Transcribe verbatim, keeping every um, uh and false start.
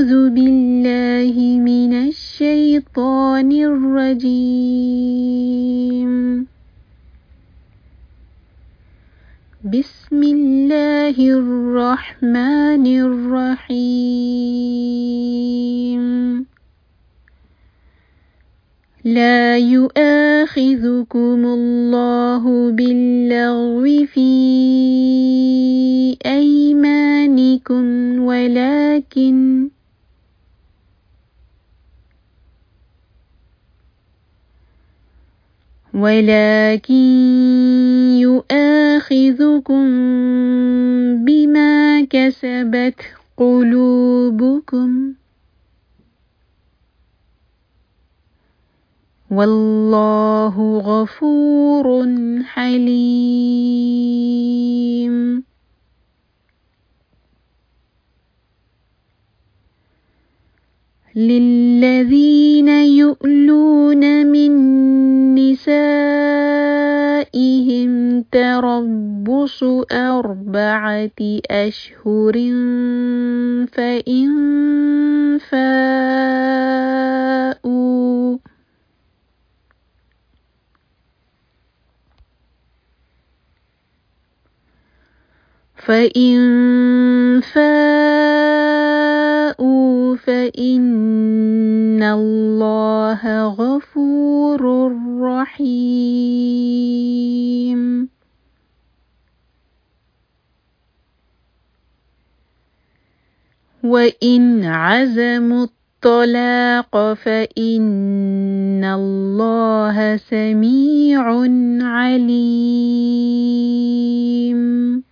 أعوذ بالله من الشيطان الرجيم. بسم الله الرحمن الرحيم. لا يؤاخذكم الله باللغو في أيمانكم ولكن ولكن يؤاخذكم بما كسبت قلوبكم والله غفور حليم. للذين يؤلون من نسائهم تربص أربعة أشهر فإن فاءوا فإن فاءوا فإن الله غفور رحيم. وإن عزموا الطلاق فإن الله سميع عليم.